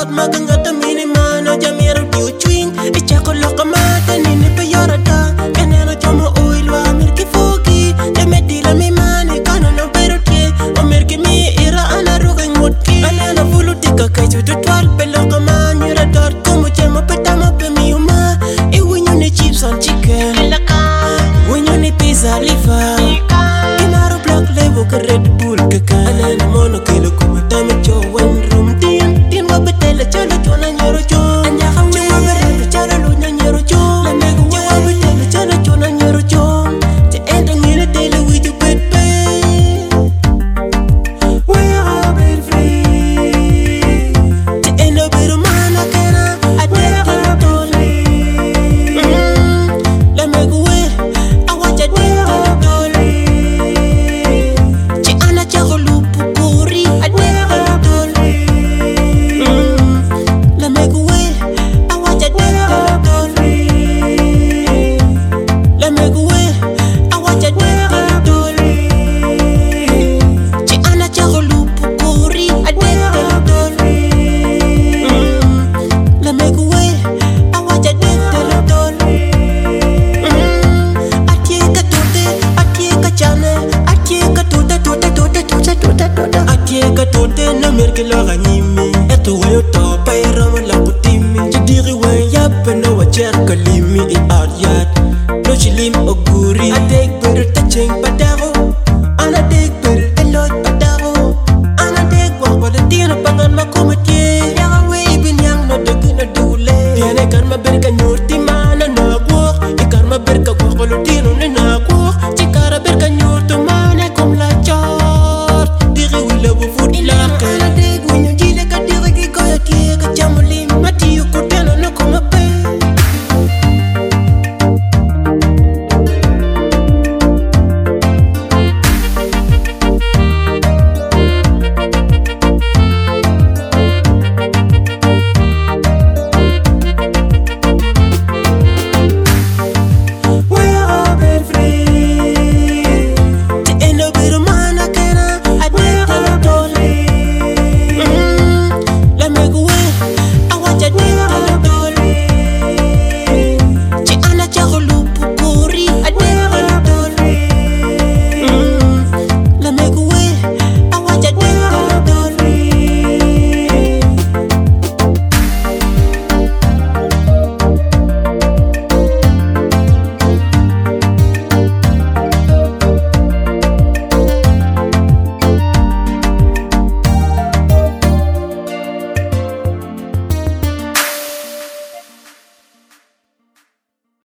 magangata minimano jamiro diu chwing ichako loka mata nini pe yorada kaneno chomo uilwa mirki foki temedila mi mani kano no berotie omirki mi ira anaruga ngutki aneno fulu tika kaichu tutwal pe loka manyura dot kumu chemo petamo pe miuma iwinyo ni chips and chicken winyo ni pizza liver inaro black label ka Red Bull kaka aneno mono kilo kumatame cho one room tin wabetele chalo chona nyoro cho anyaha wabetele chalo lunya nyoro cho lamego wabetele chalo chona nyoro cho te endo ngine tele wiju pepe we are been free te endo beru mana kena adeka tole lamego we awaja deka tole che ana chago lupu puri adeka tole lamego we awaja deka tole lamego we awaja deka tole che ana chago lupu puri adeka tole lamego we awaja deka tole atieka tote atieka chane atieka tote atieka tote na merke la ganyimi eto wayo to paira la kutimi jidiri we yape no wacher kalimi I aryat no chilim oguri adek ber tacheng padaro ana dek ber elot padaro ana dek wa wala tira pangan makume